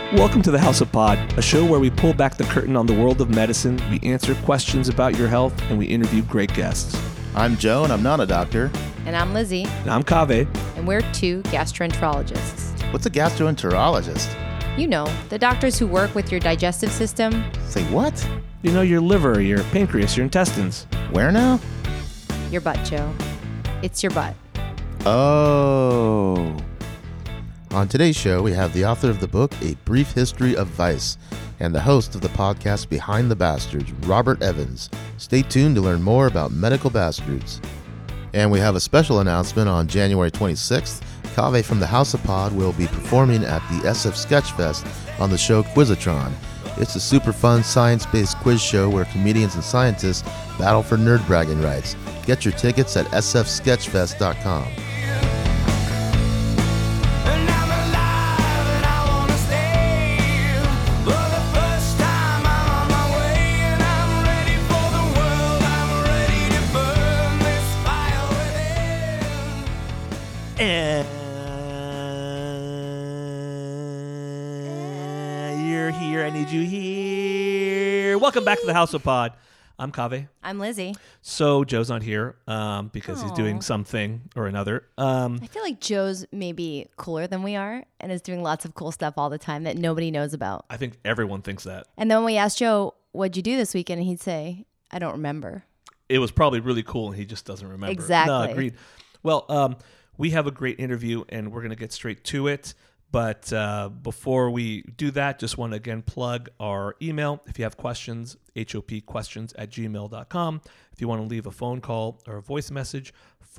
Welcome to the House of Pod, a show where we pull back the curtain on the world of medicine, we answer questions about your health, and we interview great guests. I'm Joe, and I'm not a doctor. And I'm Lizzie. And I'm Kaveh. And we're two gastroenterologists. What's a gastroenterologist? You know, the doctors who work with your digestive system. Say what? You know, your liver, your pancreas, your intestines. Where now? Your butt, Joe. It's your butt. Oh. On today's show, we have the author of the book, A Brief History of Vice, and the host of the podcast Behind the Bastards, Robert Evans. Stay tuned to learn more about medical bastards. And we have a special announcement on January 26th. Kaveh from the House of Pod will be performing at the SF Sketchfest on the show Quizatron. It's a super fun science-based quiz show where comedians and scientists battle for nerd bragging rights. Get your tickets at sfsketchfest.com. You're here. I need you here. Welcome back to the House of Pod. I'm Kaveh. I'm Lizzie. So Joe's not here because he's doing something or another. I feel like Joe's maybe cooler than we are and is doing lots of cool stuff all the time that nobody knows about. I think everyone thinks that. And then when we asked Joe, what'd you do this weekend? And he'd say, I don't remember. It was probably really cool and he just doesn't remember. Exactly. No, agreed. Well, we have a great interview and we're going to get straight to it. But before we do that, just want to again plug our email. If you have questions, hopquestions@gmail.com. If you want to leave a phone call or a voice message,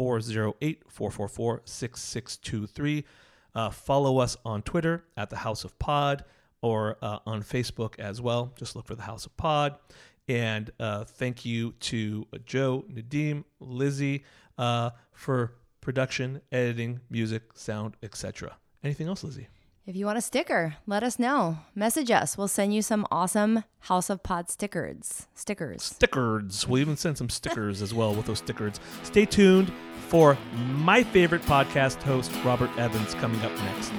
408-444-6623. Follow us on Twitter at The House of Pod or on Facebook as well. Just look for The House of Pod. And thank you to Joe, Nadim, Lizzie for production, editing, music, sound, etc. Anything else, Lizzie? If you want a sticker, let us know. Message us. We'll send you some awesome House of Pod stickers. We'll even send some stickers as well with those stickers. Stay tuned for my favorite podcast host, Robert Evans, coming up next.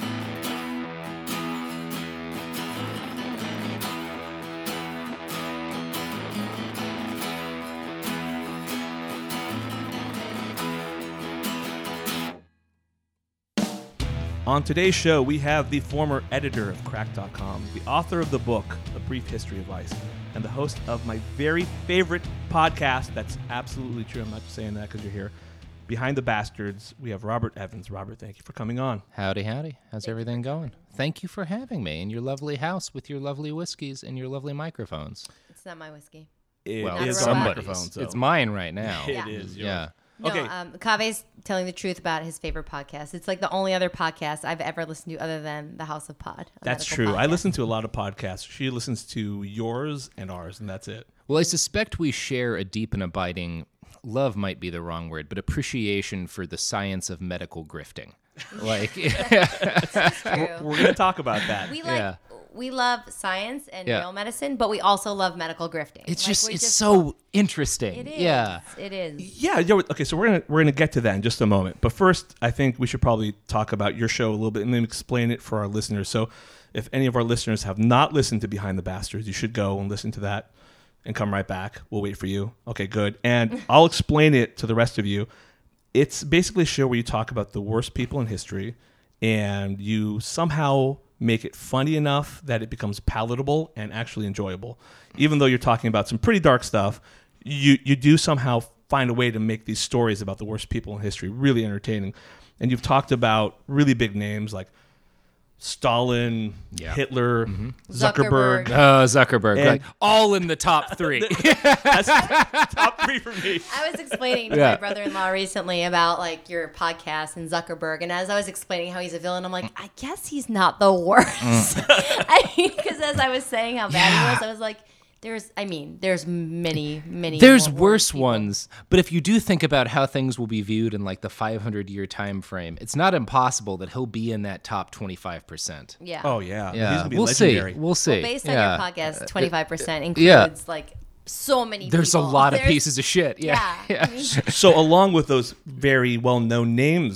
On today's show, we have the former editor of Cracked.com, the author of the book, A Brief History of Vice, and the host of my very favorite podcast. That's absolutely true. I'm not just saying that because you're here. Behind the Bastards, we have Robert Evans. Robert, thank you for coming on. Howdy, howdy. How's everything going? Thank you for having me in your lovely house with your lovely whiskeys and your lovely microphones. It's not my whiskey. It Not is a our robot. microphone. So. It's mine right now. It Yeah. is yours. Yeah. No, Okay. Kaveh's telling the truth about his favorite podcast. It's like the only other podcast I've ever listened to other than The House of Pod. That's medical true. I podcast. listen to a lot of podcasts. She listens to yours and ours, and that's it. Well, I suspect we share a deep and abiding, love might be the wrong word, but appreciation for the science of medical grifting. Like, True. We're going to talk about that. We love science and Yeah. real medicine, but we also love medical grifting. it's Like, just, we it's so interesting. It is. Yeah. It is. Yeah. Okay. So we're gonna get to that in just a moment. But first, I think we should probably talk about your show a little bit and then explain it for our listeners. So, if any of our listeners have not listened to Behind the Bastards, you should go and listen to that and come right back. We'll wait for you. Okay. Good. And I'll explain it to the rest of you. It's basically a show where you talk about the worst people in history, and you somehow make it funny enough that it becomes palatable and actually enjoyable. Even though you're talking about some pretty dark stuff, you do somehow find a way to make these stories about the worst people in history really entertaining. And you've talked about really big names like Stalin, Yeah. Hitler, Zuckerberg. Zuckerberg. Zuckerberg. And- Like, all in the top three. That's top three for me. I was explaining to Yeah. my brother-in-law recently about like your podcast and Zuckerberg, and as I was explaining how he's a villain, I'm like, I guess he's not the worst. Because as I was saying how bad he was, I was like, there's many There's more worse people. ones, but if you do think about how things will be viewed in like the 500-year time frame, it's not impossible that he'll be in that top 25%. Yeah. Oh, yeah. He's Yeah, gonna be we'll legendary. see. We'll see. Well, based on Yeah. your podcast, 25% includes yeah. like so many There's people. a lot of There's- pieces of shit. Yeah. Yeah. I mean, So along with those very well-known names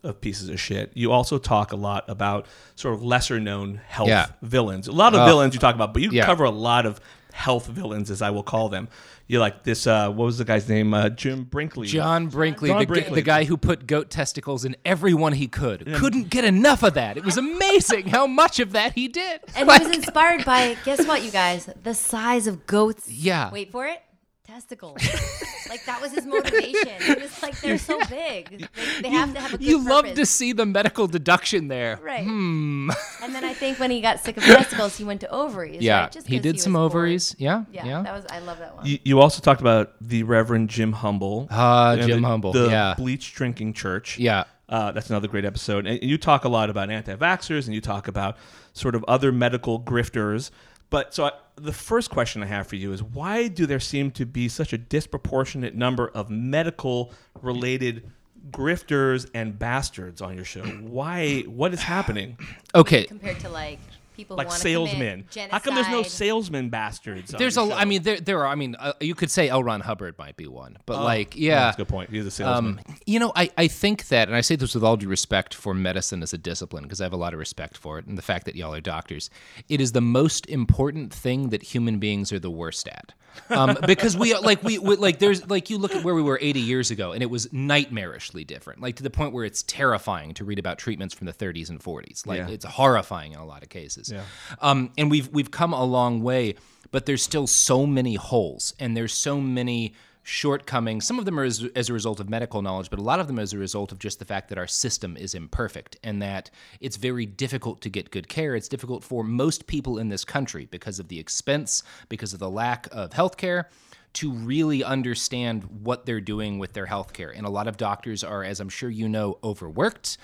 of pieces of shit. You also talk a lot about sort of lesser known health Yeah. villains. A lot of villains you talk about, but you Yeah. cover a lot of health villains, as I will call them. You like this, what was the guy's name? Jim Brinkley. John Brinkley, John the, Brinkley. the guy who put goat testicles in everyone he could. Couldn't get enough of that. It was amazing how much of that he did. And he was inspired by, guess what, you guys? The size of goats. Yeah. Wait for it. Testicles. Like, that was his motivation. He was like, they're so big. They have to have a good You love purpose. to see the medical deduction there. Right. And then I think when he got sick of testicles, he went to ovaries. Yeah, right? Just he 'cause did some was bored. ovaries. Yeah, Yeah, that was. I love that one. You also talked about the Reverend Jim Humble. Jim the- Humble, The yeah. bleach drinking church. Yeah. That's another great episode. And you talk a lot about anti-vaxxers, and you talk about sort of other medical grifters. But the first question I have for you is, why do there seem to be such a disproportionate number of medical-related grifters and bastards on your show? Why? What is happening? Okay. Compared to like people Like who want salesmen. to How come there's no genocide. salesman bastards? on There's your a. show? I mean, there are. I mean, you could say L. Ron Hubbard might be one, but Yeah, yeah. that's a good point. He's a salesman. You know, I think that, and I say this with all due respect for medicine as a discipline, because I have a lot of respect for it, and the fact that y'all are doctors, it is the most important thing that human beings are the worst at. Because we there's like, you look at where we were 80 years ago, and it was nightmarishly different, like to the point where it's terrifying to read about treatments from the 30s and 40s. Like, Yeah. it's horrifying in a lot of cases. Yeah. And we've come a long way, but there's still so many holes, and there's so many shortcomings. Some of them are as a result of medical knowledge, but a lot of them as a result of just the fact that our system is imperfect and that it's very difficult to get good care. It's difficult for most people in this country because of the expense, because of the lack of health care, to really understand what they're doing with their health care. And a lot of doctors are, as I'm sure you know, overworked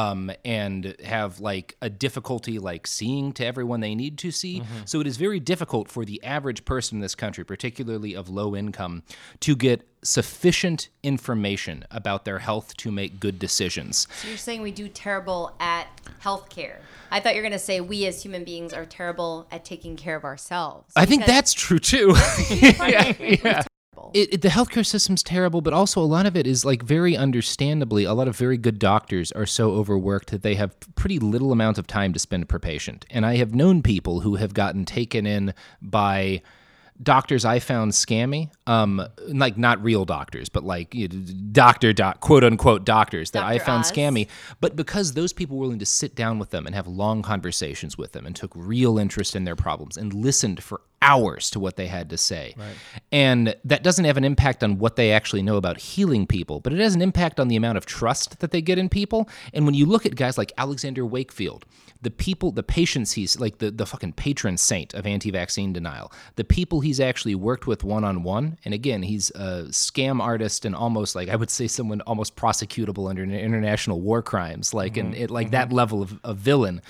and have like a difficulty like seeing to everyone they need to see. So it is very difficult for the average person in this country, particularly of low income, to get sufficient information about their health to make good decisions. So you're saying we do terrible at healthcare. I thought you were going to say we as human beings are terrible at taking care of ourselves. I think Because that's true too. yeah. The healthcare system's terrible, but also a lot of it is like very understandably, a lot of very good doctors are so overworked that they have pretty little amount of time to spend per patient. And I have known people who have gotten taken in by doctors I found scammy, like not real doctors, but like quote unquote doctors that I Dr. found Oz. scammy. But because those people were willing to sit down with them and have long conversations with them and took real interest in their problems and listened for hours to what they had to say. Right. And that doesn't have an impact on what they actually know about healing people, but it has an impact on the amount of trust that they get in people. And when you look at guys like Alexander Wakefield, the patients he's like the fucking patron saint of anti-vaccine denial, the people he's actually worked with one-on-one. And again, he's a scam artist and almost like, I would say someone almost prosecutable under international war crimes, like that level of villain.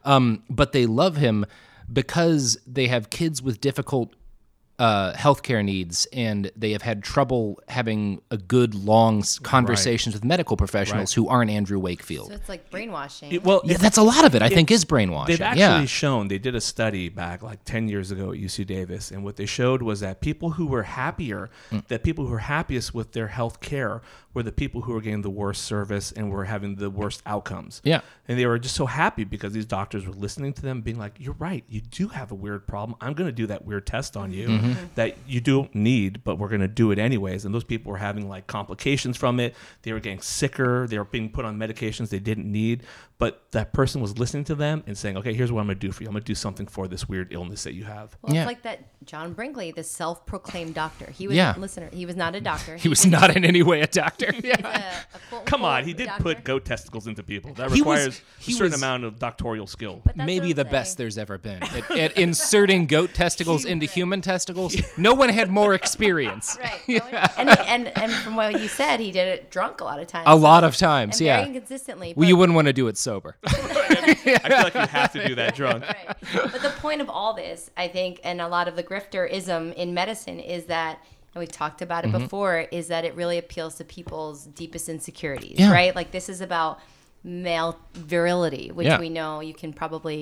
But they love him because they have kids with difficult healthcare needs, and they have had trouble having a good, long conversations with medical professionals who aren't Andrew Wakefield. So it's like brainwashing. Yeah, that's a lot of it, I think, is brainwashing. They've actually shown, they did a study back like 10 years ago at UC Davis, and what they showed was that people who were happier, that people who were happiest with their health care were the people who were getting the worst service and were having the worst outcomes. Yeah. And they were just so happy because these doctors were listening to them, being like, you're right, you do have a weird problem. I'm going to do that weird test on you that you don't need, but we're going to do it anyways. And those people were having like complications from it. They were getting sicker. They were being put on medications they didn't need. But that person was listening to them and saying, okay, here's what I'm going to do for you. I'm going to do something for this weird illness that you have. Well, Yeah. it's like that John Brinkley, the self-proclaimed doctor. He was Yeah. listener. He was not a doctor. He was not in any way a doctor. He's a quote, Come on, unquote he did doctor. put goat testicles into people. That He was- requires he a certain was- amount of doctoral skill. But that's Maybe what the I'm best saying. there's ever been at inserting goat testicles into human testicles. No one had more experience. Right. And from what you said, he did it drunk a lot of times. A lot of times, and yeah. very inconsistently. Well, you wouldn't want to do it sober. I feel like you have to do that drunk. Right. But the point of all this, I think, and a lot of the grifterism in medicine is that, and we've talked about it before, is that it really appeals to people's deepest insecurities, Yeah. right? Like this is about male virility, which Yeah. we know you can probably,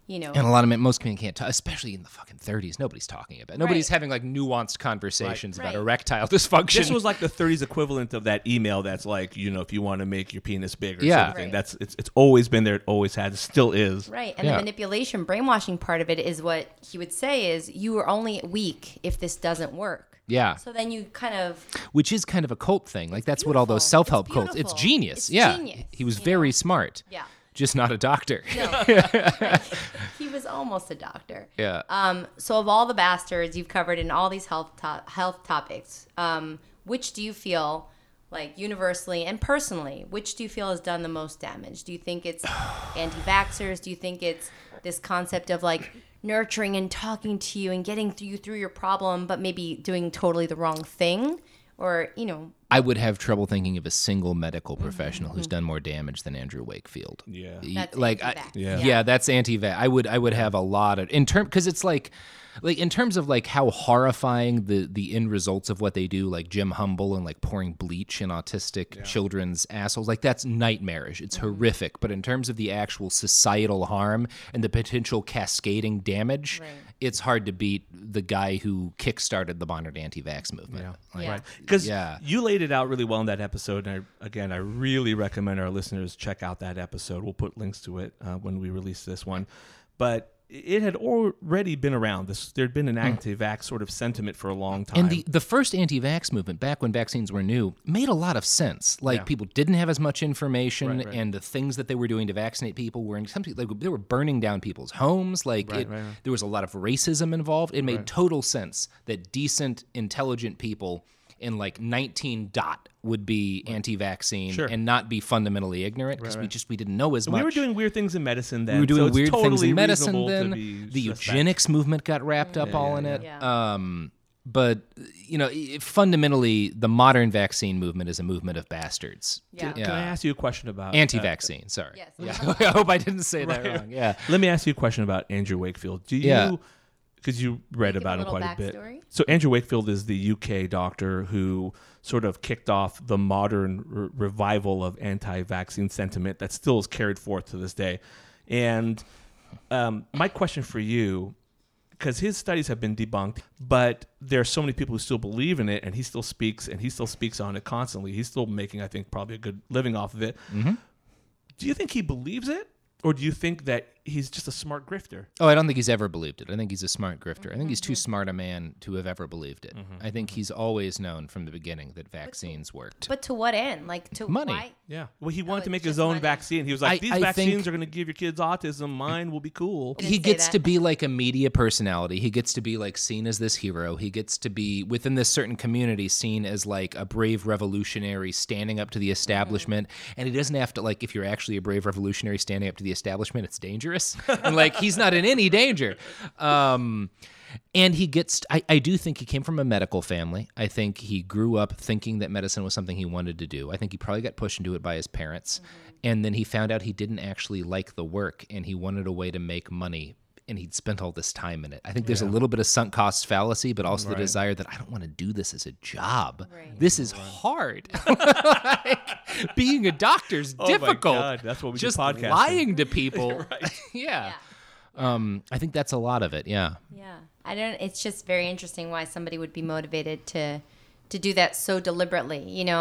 And a lot of most men can't talk, especially in the fucking 30s. Nobody's talking about it. Nobody's Right. having like nuanced conversations about Right. erectile dysfunction. This was like the 30s equivalent of that email that's like, if you want to make your penis bigger. Yeah. Sort of thing. Right. It's always been there. It always has. It still is. Right. And Yeah. the manipulation, brainwashing part of it is what he would say is you are only weak if this doesn't work. Yeah. So then you kind of Which is kind of a cult thing. Like that's what all those beautiful. self-help It's cults. It's beautiful. genius. It's Yeah. genius, He was you very know? smart. Yeah. Just not a doctor. No. Right. He was almost a doctor. Yeah. So of all the bastards you've covered in all these health topics, which do you feel like universally and personally, which do you feel has done the most damage? Do you think it's anti-vaxxers? Do you think it's this concept of like nurturing and talking to you and getting you through your problem, but maybe doing totally the wrong thing? Or, I would have trouble thinking of a single medical professional who's done more damage than Andrew Wakefield. Yeah. That's Like anti-vax. yeah, that's anti-vax. I would have a lot of because it's like in terms of like how horrifying the end results of what they do, like Jim Humble and like pouring bleach in autistic children's assholes, like that's nightmarish. It's horrific. But in terms of the actual societal harm and the potential cascading damage, it's hard to beat the guy who kickstarted the modern anti-vax movement. Like, Yeah. Because Yeah. you laid it out really well in that episode. And I really recommend our listeners check out that episode. We'll put links to it when we release this one. But it had already been around. There'd been an anti-vax sort of sentiment for a long time. And the first anti-vax movement, back when vaccines were new, made a lot of sense. Like people didn't have as much information, Right. and the things that they were doing to vaccinate people were they were burning down people's homes. Like there was a lot of racism involved. It made total sense that decent, intelligent people in like 19 would be anti-vaccine Sure. and not be fundamentally ignorant because we didn't know as much. we were doing weird things in medicine then. We were doing so it's weird things totally in medicine reasonable to then. be The suspect. eugenics movement got wrapped up all in it. Yeah. But fundamentally, the modern vaccine movement is a movement of bastards. Yeah. Can I ask you a question about Anti-vaccine. Sorry. Yes. Yeah. I hope I didn't say that wrong. Yeah. Let me ask you a question about Andrew Wakefield. Do you? Yeah. Because you read Give about a him little quite a bit. backstory? So Andrew Wakefield is the UK doctor who sort of kicked off the modern revival of anti-vaccine sentiment that still is carried forth to this day. And my question for you, because his studies have been debunked, but there are so many people who still believe in it, and he still speaks on it constantly. He's still making, I think, probably a good living off of it. Mm-hmm. Do you think he believes it? Or do you think that he's just a smart grifter? Oh, I don't think he's ever believed it. I think he's a smart grifter. I think he's too smart a man to have ever believed it. I think he's always known from the beginning that vaccines worked. But to what end? Like to Money. Why? Yeah. Well, he wanted it's to make his just own money. vaccine. He was like, I these vaccines think- are going to give your kids autism. Mine will be cool. didn't He say gets that. to be like a media personality. He gets to be like seen as this hero. He gets to be within this certain community seen as like a brave revolutionary standing up to the establishment. And he doesn't have to like, if you're actually a brave revolutionary standing up to the establishment, it's dangerous. And like, he's not in any danger. And he gets, I do think he came from a medical family. I think he grew up thinking that medicine was something he wanted to do. I think he probably got pushed into it by his parents. And then he found out he didn't actually like the work and he wanted a way to make money. And he'd spent all this time in it. I think there's a little bit of sunk cost fallacy, but also the desire that I don't want to do this as a job. Right. This is hard. Like, being a doctor's Oh my difficult. God, that's what we do Just podcasting. lying to people. Yeah. I think that's a lot of it. Yeah. Yeah. It's just very interesting why somebody would be motivated to do that so deliberately,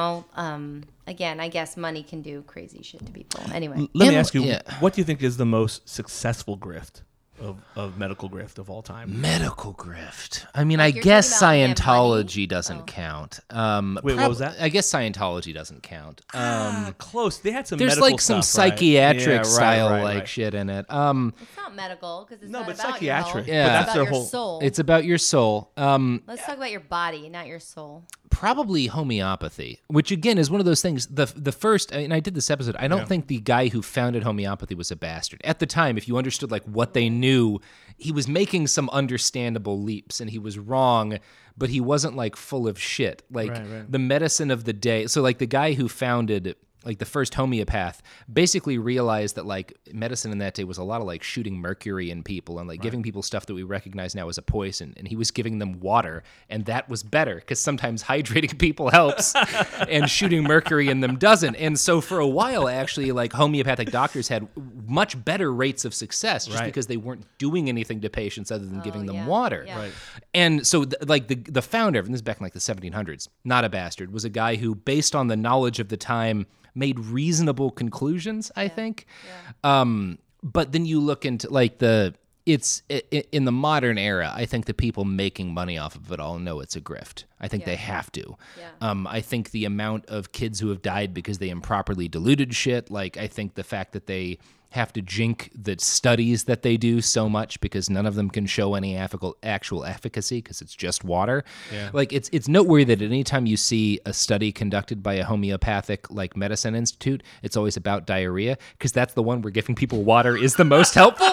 again, I guess money can do crazy shit to people. Anyway. Let me And- ask you, yeah. what do you think is the most successful grift of medical grift of all time? Medical grift. I mean, I Like, you're guess talking about Scientology money? doesn't count. Wait, what was that? I guess Scientology doesn't count. Close. They had some There's medical like some stuff, right? psychiatric Yeah, right, style right, like right. shit in it. It's not medical because it's No, not but about psychiatric. your Yeah. health. But It's that's about their your whole- soul. It's about your soul. Let's talk about your body, not your soul. Probably homeopathy, which again is one of those things. The first, and I did this episode. I don't think the guy who founded homeopathy was a bastard. At the time, if you understood like what they knew, he was making some understandable leaps, and he was wrong, but he wasn't like full of shit. Like Right. the medicine of the day. So like the guy who founded like the first homeopath, basically realized that like medicine in that day was a lot of like shooting mercury in people and like giving people stuff that we recognize now as a poison. And he was giving them water, and that was better because sometimes hydrating people helps and shooting mercury in them doesn't. And so for a while, actually, like homeopathic doctors had much better rates of success just because they weren't doing anything to patients other than giving them water. Yeah. Right. And so like the founder, and this is back in like the 1700s, not a bastard, was a guy who, based on the knowledge of the time, made reasonable conclusions, I think. Yeah. But then you look into like it's in the modern era, I think the people making money off of it all know it's a grift. I think they have to. Yeah. I think the amount of kids who have died because they improperly diluted shit, like I think the fact that they have to jink the studies that they do so much because none of them can show any actual efficacy because it's just water. Yeah. Like it's noteworthy that anytime you see a study conducted by a homeopathic like medicine institute, it's always about diarrhea because that's the one where giving people water is the most helpful.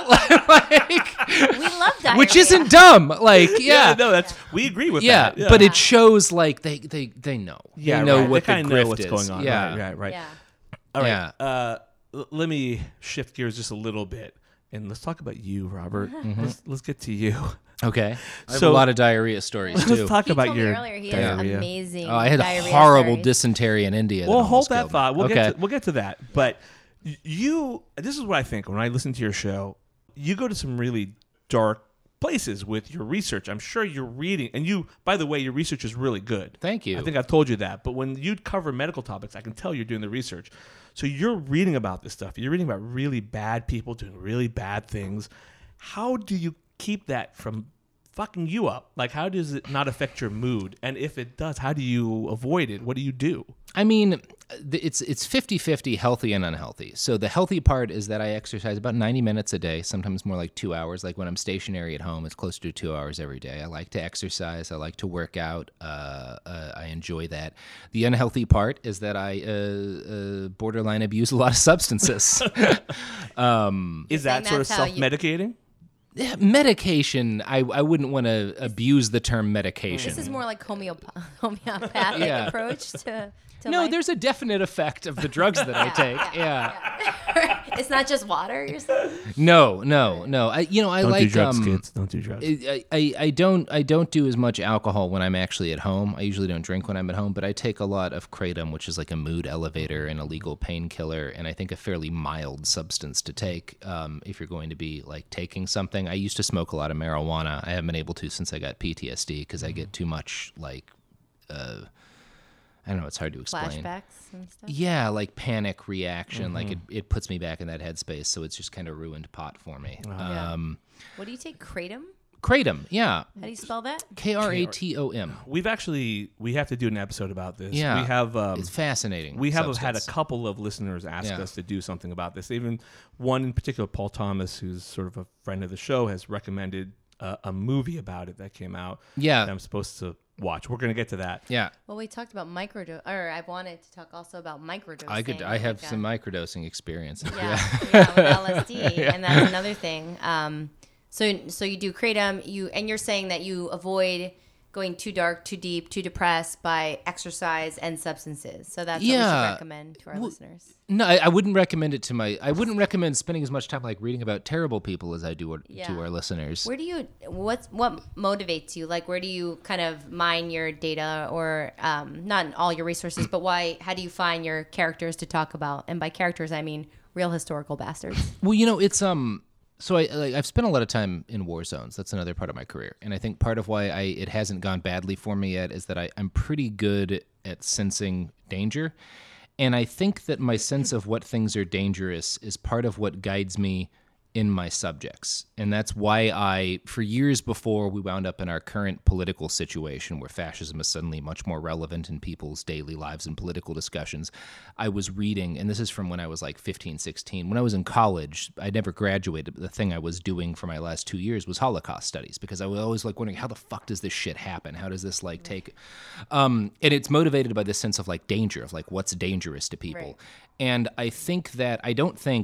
We love diarrhea. Which isn't dumb. Like, no, we agree with that. Yeah. But it shows like they know. Yeah, they know right. what they the know grift what's is. going on. Yeah. Right. Yeah. All right. Let me shift gears just a little bit, and let's talk about you, Robert. Let's get to you. Okay. I have So- a lot of diarrhea stories too. Let's talk He about told your me earlier he diarrhea. has amazing Oh, I had a diarrhea horrible stories. dysentery in India. Well, hold almost that killed thought. me. We'll get to that. But you, this is what I think when I listen to your show. You go to some really dark places with your research. I'm sure you're reading, and you, by the way, your research is really good. Thank you. I think I've told you that. But when you cover medical topics, I can tell you're doing the research. So you're reading about this stuff. You're reading about really bad people doing really bad things. How do you keep that from fucking you up? Like, how does it not affect your mood? And if it does, how do you avoid it? What do you do? I mean, it's 50-50 healthy and unhealthy. So the healthy part is that I exercise about 90 minutes a day, sometimes more like 2 hours. Like when I'm stationary at home, it's closer to 2 hours every day. I like to exercise. I like to work out. I enjoy that. The unhealthy part is that I borderline abuse a lot of substances. Is that saying sort of that's how you- self-medicating? Yeah, medication, I wouldn't want to abuse the term medication. This is more like homeopathic Yeah. approach to No, life. there's a definite effect of the drugs that I take. Yeah. It's not just water, you're saying? No. I Don't like do drugs, kids. Don't do drugs. I don't do as much alcohol when I'm actually at home. I usually don't drink when I'm at home, but I take a lot of kratom, which is like a mood elevator and a legal painkiller, and I think a fairly mild substance to take if you're going to be like taking something. I used to smoke a lot of marijuana. I haven't been able to since I got PTSD because I get too much like I don't know, it's hard to explain. Flashbacks and stuff? Yeah, like panic reaction. Like it puts me back in that headspace, so it's just kind of ruined pot for me. Yeah. What do you take? Kratom? Kratom, yeah. How do you spell that? Kratom. We have to do an episode about this. Yeah. We have It's fascinating. we have had a substance. couple of listeners ask Yeah. us to do something about this. Even one in particular, Paul Thomas, who's sort of a friend of the show, has recommended a movie about it that came out. Yeah. that I'm supposed to watch. We're going to get to that. Yeah. Well, we talked about microdose, or I wanted to talk also about microdosing. I have like, some microdosing experience. Yeah, with LSD, and that's another thing. So you do kratom, and you're saying that you avoid going too dark, too deep, too depressed by exercise and substances. So that's what we should recommend to our listeners. No, I wouldn't recommend it I wouldn't recommend spending as much time like reading about terrible people as I do to our listeners. Where do you what motivates you? Like, where do you kind of mine your data, or not all your resources, but how do you find your characters to talk about? And by characters, I mean real historical bastards. Well, it's so I've spent a lot of time in war zones. That's another part of my career, and I think part of why it hasn't gone badly for me yet is that I'm pretty good at sensing danger, and I think that my sense of what things are dangerous is part of what guides me in my subjects. And that's why for years before we wound up in our current political situation where fascism is suddenly much more relevant in people's daily lives and political discussions, I was reading, and this is from when I was like 15, 16. When I was in college, I never graduated, but the thing I was doing for my last 2 years was Holocaust studies, because I was always like wondering, how the fuck does this shit happen? How does this like take... and it's motivated by this sense of like danger, of like what's dangerous to people. Right. And I think that, I don't think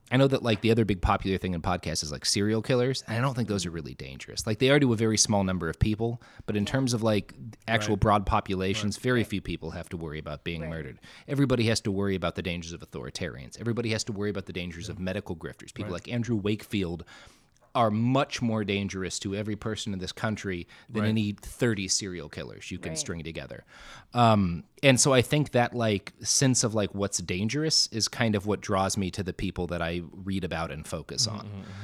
I know that like the other big popular thing in podcasts is like serial killers, and I don't think those are really dangerous. Like they are to a very small number of people, but in terms of like actual broad populations, very few people have to worry about being murdered. Everybody has to worry about the dangers of authoritarians. Everybody has to worry about the dangers of medical grifters. People like Andrew Wakefield are much more dangerous to every person in this country than any 30 serial killers you can string together. And so I think that like sense of like what's dangerous is kind of what draws me to the people that I read about and focus on.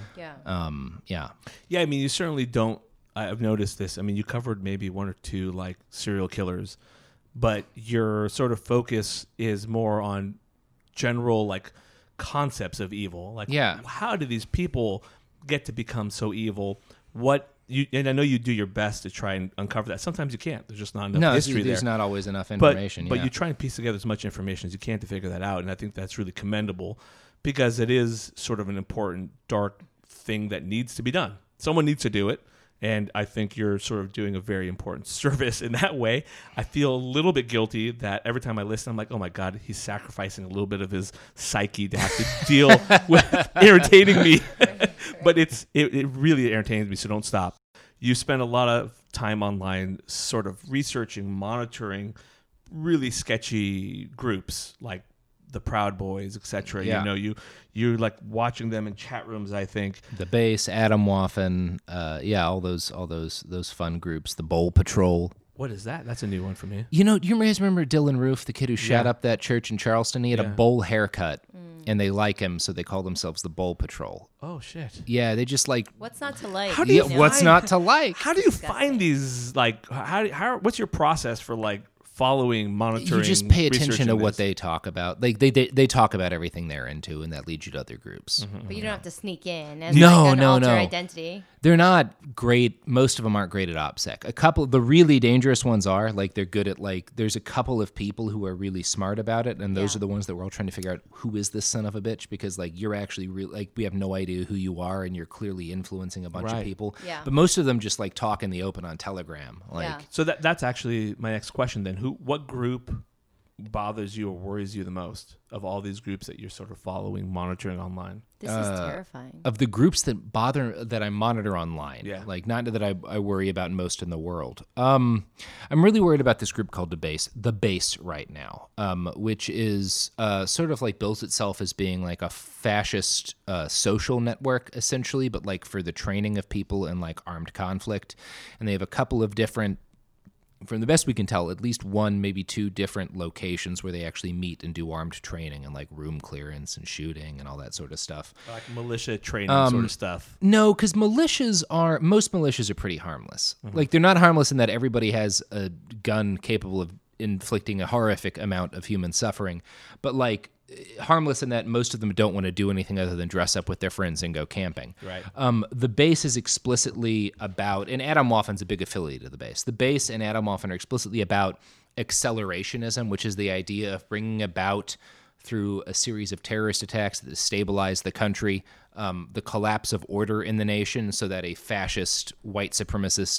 Yeah. Yeah, I mean, you certainly don't. I've noticed this. I mean, you covered maybe one or two like serial killers, but your sort of focus is more on general like concepts of evil. Like, how do these people get to become so evil? And I know you do your best to try and uncover that. Sometimes you can't. There's just not enough history there. There's not always enough information. But you try and piece together as much information as you can to figure that out. And I think that's really commendable because it is sort of an important, dark thing that needs to be done. Someone needs to do it. And I think you're sort of doing a very important service in that way. I feel a little bit guilty that every time I listen, I'm like, oh my God, he's sacrificing a little bit of his psyche to have to deal with irritating me. But it really entertains me, so don't stop. You spend a lot of time online sort of researching, monitoring really sketchy groups like the Proud Boys, etc. Yeah. You know, you're like watching them in chat rooms, I think. The Base, Atomwaffen, all those fun groups, the Bowl Patrol. What is that? That's a new one for me. You know, do you guys remember Dylan Roof, the kid who shot up that church in Charleston? He had a bowl haircut, and they like him, so they call themselves the Bowl Patrol. Oh, shit. Yeah, they just like... What's not to like? How do you what's not to like? How do you find these, like, what's your process for, like, following, monitoring, you just pay attention to what this? they talk about. Like they talk about everything they're into, and that leads you to other groups. But you don't have to sneak in as No, like an no, alter no. identity. They're not great. Most of them aren't great at OPSEC. A couple, the really dangerous ones are, like they're good at like, there's a couple of people who are really smart about it, and those are the ones that we're all trying to figure out who is this son of a bitch, because like you're actually like we have no idea who you are, and you're clearly influencing a bunch of people. Yeah. But most of them just like talk in the open on Telegram. Like So that's actually my next question then. What group bothers you or worries you the most of all these groups that you're sort of following, monitoring online? This is terrifying. of the groups that I monitor online, like not that I worry about most in the world. I'm really worried about this group called The Base right now, which is sort of like bills itself as being like a fascist social network essentially, but like for the training of people in like armed conflict. And they have a couple of different, from the best we can tell, at least one, maybe two different locations where they actually meet and do armed training and like room clearance and shooting and all that sort of stuff. Like militia training sort of stuff. No, because most militias are pretty harmless. Like they're not harmless in that everybody has a gun capable of inflicting a horrific amount of human suffering, but like harmless in that most of them don't want to do anything other than dress up with their friends and go camping. Right. The Base is explicitly about, and Atomwaffen's a big affiliate of the Base. The Base and Atomwaffen are explicitly about accelerationism, which is the idea of bringing about through a series of terrorist attacks that destabilize the country, the collapse of order in the nation so that a fascist white supremacist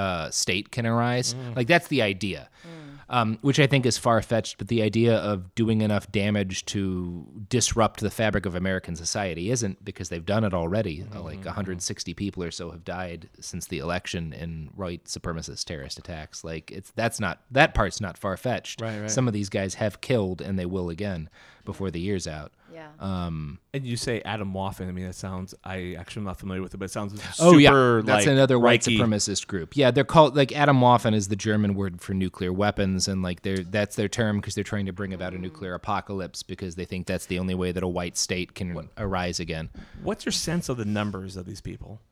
state can arise. Like that's the idea. Which I think is far-fetched, but the idea of doing enough damage to disrupt the fabric of American society isn't, because they've done it already. Like 160 people or so have died since the election in white supremacist terrorist attacks. Like that part's not far-fetched. Right. Some of these guys have killed, and they will again before the year's out. Yeah. And you say Atomwaffen. I mean, that sounds, I actually am not familiar with it, but it sounds super, Oh yeah, that's like, another white Reiki. supremacist group. Yeah, they're called, like Atomwaffen is the German word for nuclear weapons, and like that's their term because they're trying to bring about a nuclear apocalypse because they think that's the only way that a white state can arise again. What's your sense of the numbers of these people?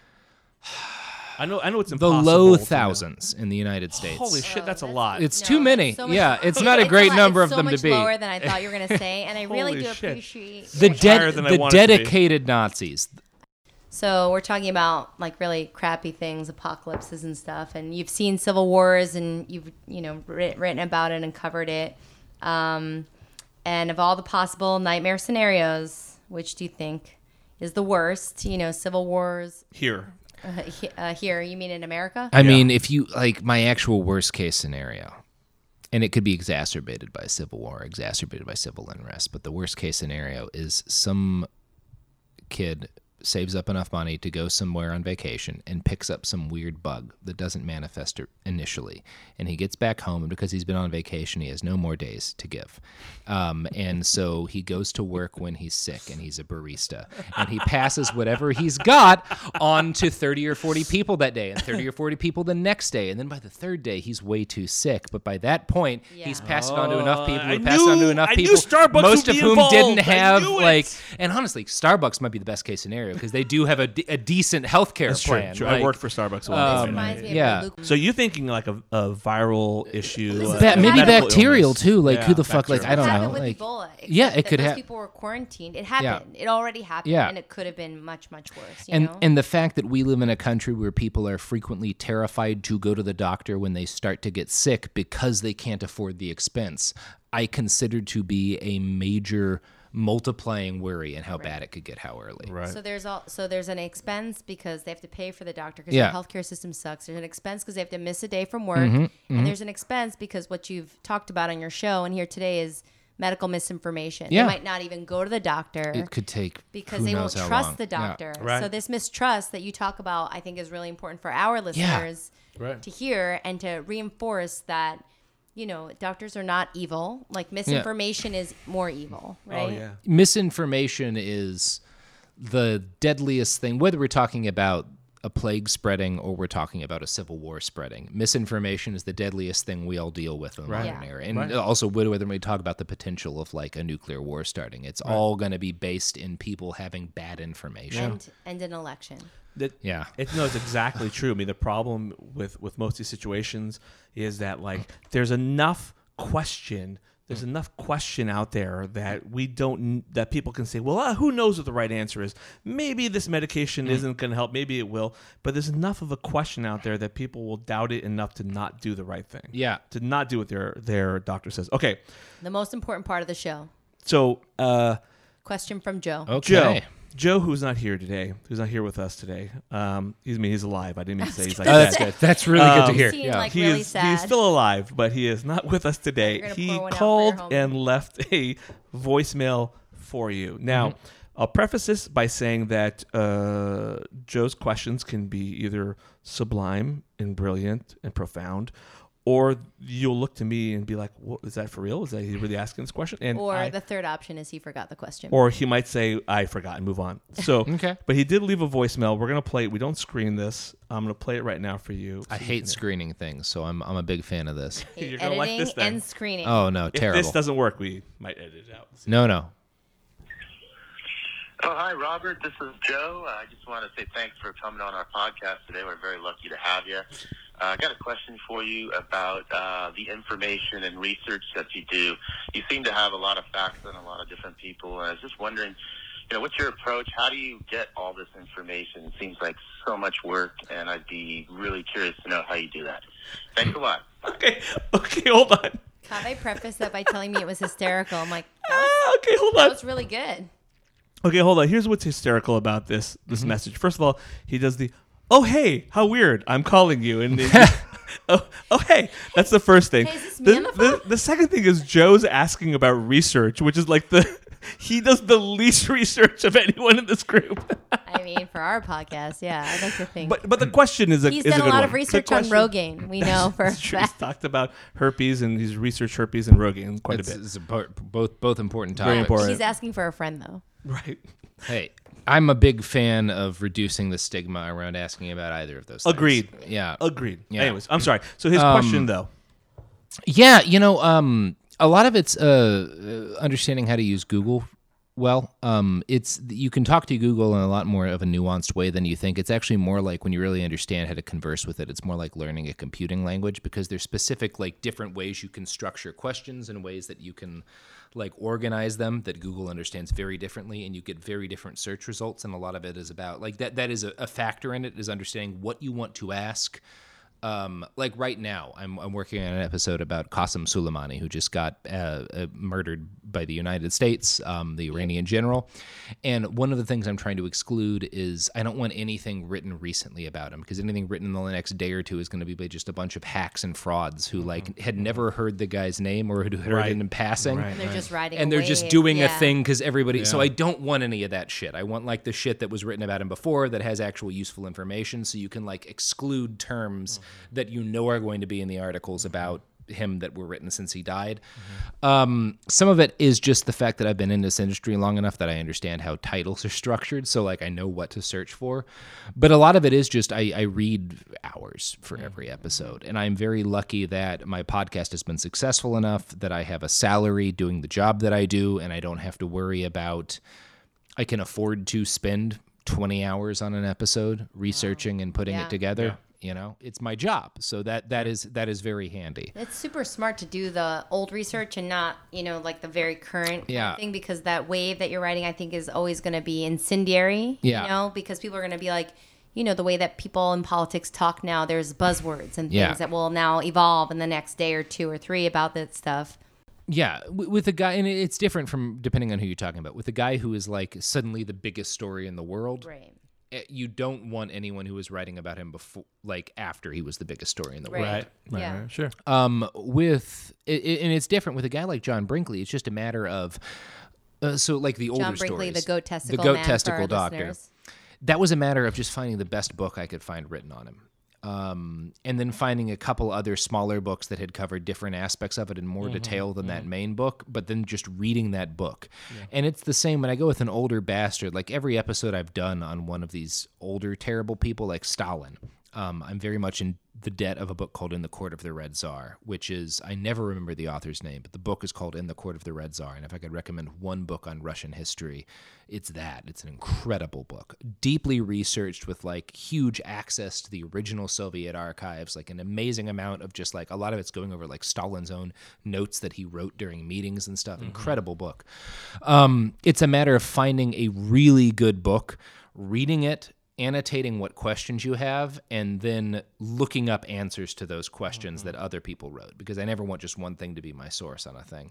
I know it's The impossible. low to know. thousands in the United States. Holy shit, that's a lot. It's No, too many. so much- Yeah, it's not a great lot- number it's of them so to much be. lower than I thought you were going to say, and I really Holy do shit. appreciate The much higher than I wanted it to be. dedicated Nazis. So we're talking about like really crappy things, apocalypses and stuff, and you've seen Civil Wars and you've written about it and covered it. And of all the possible nightmare scenarios, which do you think is the worst? Civil Wars Here. here. You mean in America? I mean, if you like my actual worst case scenario, and it could be exacerbated by civil war, exacerbated by civil unrest, but the worst case scenario is some kid saves up enough money to go somewhere on vacation and picks up some weird bug that doesn't manifest initially. And he gets back home, and because he's been on vacation, he has no more days to give. And so he goes to work when he's sick, and he's a barista. And he passes whatever he's got on to 30 or 40 people that day, and 30 or 40 people the next day. And then by the third day, he's way too sick. But by that point, he's passed it on to enough people. I knew Starbucks most would of be whom involved. didn't I have knew it. like. And honestly, Starbucks might be the best case scenario because they do have a decent healthcare That's plan. true. Like, I worked for Starbucks This once. reminds me of yeah. Luke. So you're thinking like a viral issue, maybe medical bacterial illness. too. Like Yeah, who the fuck? Like bacterial. I don't It know. happened with Like Ebola. except yeah, it that could those have. people were quarantined. It happened. It already happened, Yeah. and it could have been much, much worse. You And know? and the fact that we live in a country where people are frequently terrified to go to the doctor when they start to get sick because they can't afford the expense, I consider to be a major multiplying worry in how bad it could get how early. Right. So there's an expense because they have to pay for the doctor because Yeah. the healthcare system sucks. There's an expense because they have to miss a day from work, Mm-hmm, and there's an expense because what you've talked about on your show and here today is medical misinformation. Yeah. They might not even go to the doctor It could take because who they won't knows how trust long. the Yeah. doctor. Right. So this mistrust that you talk about, I think, is really important for our listeners Right. to hear and to reinforce that. Doctors are not evil. Like misinformation is more evil, right? Oh yeah. Misinformation is the deadliest thing, whether we're talking about a plague spreading or we're talking about a civil war spreading. Misinformation is the deadliest thing we all deal with in the modern Yeah. era. And also whether we talk about the potential of like a nuclear war starting, it's all going to be based in people having bad information. And an election. Yeah. It's exactly true. I mean, the problem with most of these situations is that like there's enough question out there that that people can say, well, who knows what the right answer is? Maybe this medication isn't going to help. Maybe it will. But there's enough of a question out there that people will doubt it enough to not do the right thing. Yeah. To not do what their doctor says. Okay. The most important part of the show. So, Question from Joe. Okay. Joe, who's not here today, who's not here with us today. He's alive. I didn't mean to say he's like Oh, that's good. That's really good to hear. Seemed Yeah. like He really is sad. he's still alive, but he is not with us You're today. gonna He pour one out for called your homie. and left a voicemail for you. Now, Mm-hmm. I'll preface this by saying that Joe's questions can be either sublime and brilliant and profound, or you'll look to me and be like, "What is that for real? Is that he really asking this question?" And Or the third option is he forgot the question. or he might say, "I forgot," and move on. So, Okay. But he did leave a voicemail. We're gonna play it. We don't screen this. I'm gonna play it right now for you. I So you hate can- screening things, so I'm a big fan of this. You're gonna like Editing this then. and screening. Oh no, If terrible. this doesn't work, we might edit it out. No. Oh, hi, Robert. This is Joe. I just want to say thanks for coming on our podcast today. We're very lucky to have you. I got a question for you about the information and research that you do. You seem to have a lot of facts on a lot of different people. I was just wondering, what's your approach? How do you get all this information? It seems like so much work, and I'd be really curious to know how you do that. Thanks a lot. Okay, hold on. Kaveh prefaced that by telling me it was hysterical. I'm like, Okay, hold that on. was really good. Okay, hold on. Here's what's hysterical about this Mm-hmm. message. First of all, he does the, "Oh hey, how weird! I'm calling you," and oh hey, that's the first thing. Hey, is this me on the phone? The second thing is Joe's asking about research, which is like he does the least research of anyone in this group. I mean, for our podcast, yeah, I'd like to think. But the question is He's is done a a good lot one. of research The on question- Rogaine. We know for a That's true. He's fact. talked about herpes and he's researched herpes and Rogaine quite a bit. It's both important topics. Very important. He's asking for a friend, though. Right. Hey, I'm a big fan of reducing the stigma around asking about either of those things. Agreed. Yeah. Agreed. Yeah. Anyways, I'm sorry. So his question though. Yeah, a lot of it's understanding how to use Google well. You can talk to Google in a lot more of a nuanced way than you think. It's actually more like when you really understand how to converse with it, it's more like learning a computing language because there's specific like different ways you can structure questions and ways that you can like organize them that Google understands very differently, and you get very different search results. And a lot of it is about like that is a factor in it, is understanding what you want to ask. Like right now, I'm working on an episode about Qasem Soleimani, who just got murdered the United States, the Iranian general. And one of the things I'm trying to exclude is I don't want anything written recently about him, because anything written in the next day or two is going to be by just a bunch of hacks and frauds who like had never heard the guy's name or had heard it in passing. And they're just writing And they're away. just doing a thing because everybody. So I don't want any of that shit. I want like the shit that was written about him before that has actual useful information, so you can like exclude terms that you know are going to be in the articles about him that were written since he died. Some of it is just the fact that I've been in this industry long enough that I understand how titles are structured, so like I know what to search for. But a lot of it is just I read hours for every episode, and I'm very lucky that my podcast has been successful enough that I have a salary doing the job that I do, and I don't have to worry about. I can afford to spend 20 hours on an episode researching and putting it together. You know, it's my job. So that is very handy. It's super smart to do the old research and not, like the very current kind of thing, because that wave that you're writing, I think, is always going to be incendiary, because people are going to be like, the way that people in politics talk now, there's buzzwords and things that will now evolve in the next day or 2 or 3 about that stuff. Yeah, with a guy, and it's different from depending on who you're talking about. With a guy who is like suddenly the biggest story in the world, Right. You don't want anyone who was writing about him before, like after he was the biggest story in the world. Right. Sure. With and it's different with a guy like John Brinkley. It's just a matter of so like the older John Brinkley, stories, the goat testicle, the goat man for testicle our doctor. listeners. That was a matter of just finding the best book I could find written on him. And then finding a couple other smaller books that had covered different aspects of it in more detail than that main book, but then just reading that book. And it's the same when I go with an older bastard, like every episode I've done on one of these older, terrible people like Stalin. I'm very much in the debt of a book called In the Court of the Red Tsar, which is, I never remember the author's name, but the book is called In the Court of the Red Tsar. And if I could recommend one book on Russian history, it's that. It's an incredible book, deeply researched with like huge access to the original Soviet archives, like an amazing amount of just like, a lot of it's going over like Stalin's own notes that he wrote during meetings and stuff. Incredible book. It's a matter of finding a really good book, reading it, annotating what questions you have, and then looking up answers to those questions that other people wrote, because I never want just one thing to be my source on a thing.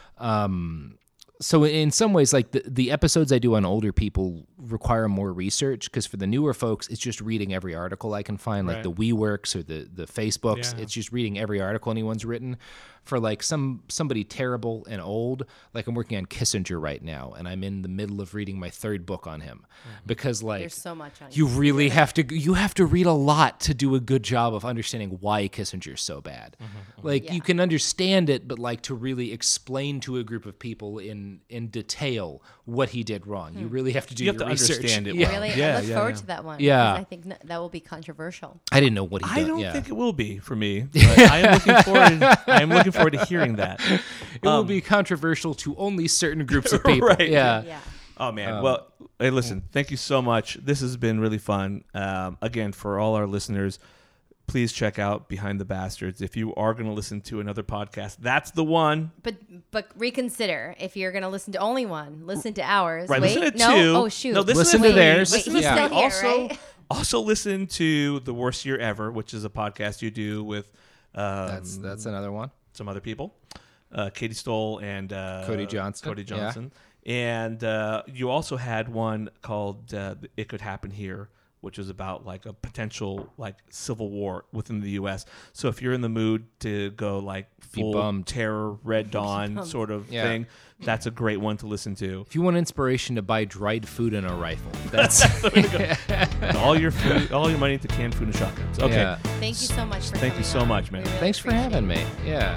So in some ways, like the episodes I do on older people require more research, because for the newer folks, it's just reading every article I can find, like the WeWorks or the Facebooks. It's just reading every article anyone's written. For like somebody terrible and old, like I'm working on Kissinger right now, and I'm in the middle of reading my 3rd book on him, because like There's so much on you really have to read a lot to do a good job of understanding why Kissinger's so bad. Like you can understand it, but like to really explain to a group of people in detail what he did wrong, you really have to do You have your to research. understand it Yeah. well. Really, I look forward to that one. Yeah. because I think that will be controversial. I didn't know what he did. I don't think it will be for me. But I am looking forward to hearing that. It will be controversial to only certain groups of people. Right. Yeah. Oh man. Well, hey, listen. Thank you so much. This has been really fun. Again, for all our listeners, please check out Behind the Bastards. If you are going to listen to another podcast, that's the one. But reconsider, if you're going to listen to only one, listen to ours. Right. Wait, Listen to no? two. Oh shoot. No, Listen to theirs. Wait, Listen he's to still three. here, right? Also listen to The Worst Year Ever, which is a podcast you do with That's another one. some other people, Katie Stoll and Cody Johnson. And you also had one called It Could Happen Here, which is about like a potential like civil war within the U.S. So if you're in the mood to go like full bummed. terror, Red Dawn sort of thing, that's a great one to listen to. If you want inspiration to buy dried food and a rifle, that's all your food, all your money to canned food and shotguns. Okay. Yeah. Thank you so much for Thank you coming so on. much, man. We really Thanks for appreciate having it. me. Yeah.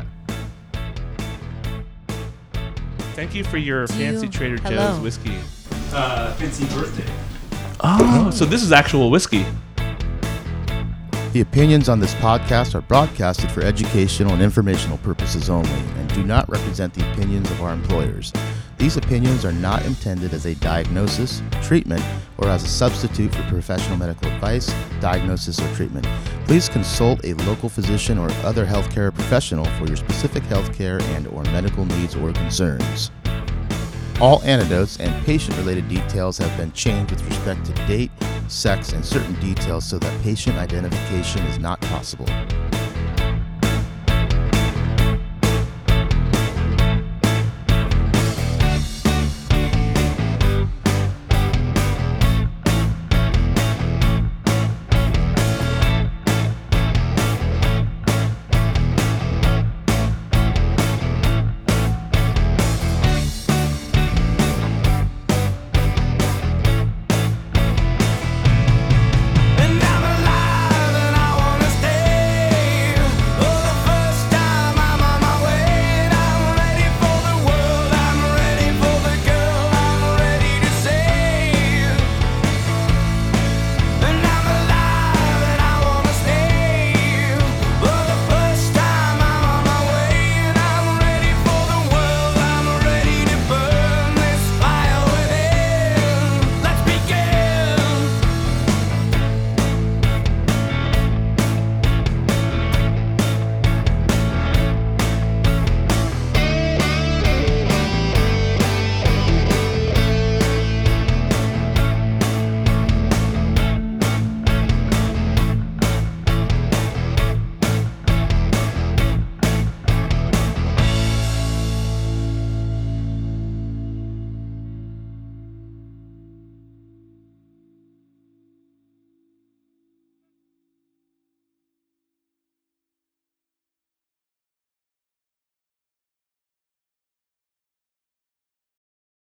Thank you for your Do fancy you- Trader Hello. Joe's whiskey. Fancy birthday. Oh, so this is actual whiskey. The opinions on this podcast are broadcasted for educational and informational purposes only and do not represent the opinions of our employers. These opinions are not intended as a diagnosis, treatment, or as a substitute for professional medical advice, diagnosis, or treatment. Please consult a local physician or other healthcare professional for your specific healthcare and or medical needs or concerns. All anecdotes and patient-related details have been changed with respect to date, sex, and certain details so that patient identification is not possible.